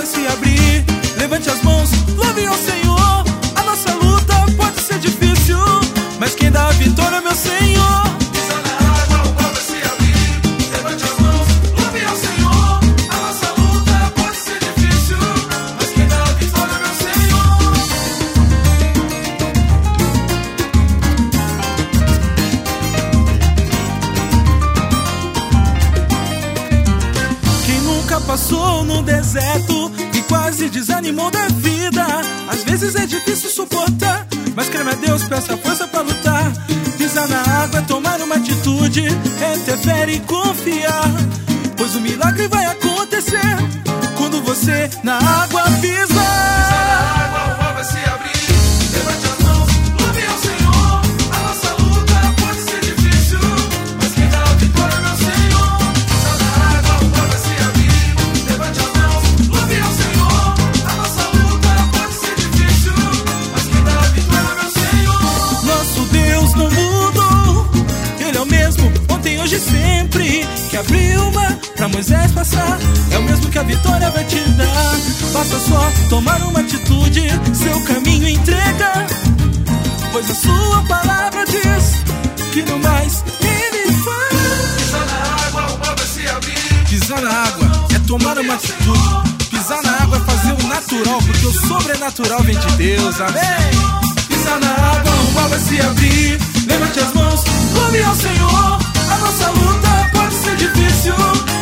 vai se abrir. Levante as mãos, louve ao Senhor. A nossa luta pode ser difícil, mas quem dá a vitória é meu Senhor. Pisa na água, o mar vai se abrir. Levante as mãos, louve ao Senhor. A nossa luta pode ser difícil, mas quem dá a vitória é meu Senhor. Quem nunca passou no deserto e quase desanimou da vida? Às vezes é difícil suportar, mas creme a Deus, peça força pra lutar. Pisar na água é tomar uma atitude, é ter fé e confiar, pois o milagre vai acontecer quando você na água pisa. Pisa na água, o mar vai se abrir. Levante as mãos, louve ao Senhor. A nossa luta pode ser difícil, mas quem dá a vitória é meu Senhor. Pisa na água, o mar vai se abrir. Levante as mãos, louve ao Senhor. A nossa luta pode ser difícil, mas quem dá a vitória é meu Senhor. Nosso Deus não mudou, Ele é o mesmo ontem, hoje e sempre. Que abriu o mar pra Moisés passar, é o mesmo que a vitória vai te dar. Basta só tomar uma atitude, seu caminho entrega, pois a sua palavra diz que no mais Ele faz. Pisa na água, o mar vai se abrir. Pisar na água é tomar uma atitude. Pisar na água é fazer o natural, porque o sobrenatural vem de Deus, amém. Pisar na água, o mar vai se abrir. Levante as mãos, louve ao Senhor. A nossa luta pode ser difícil,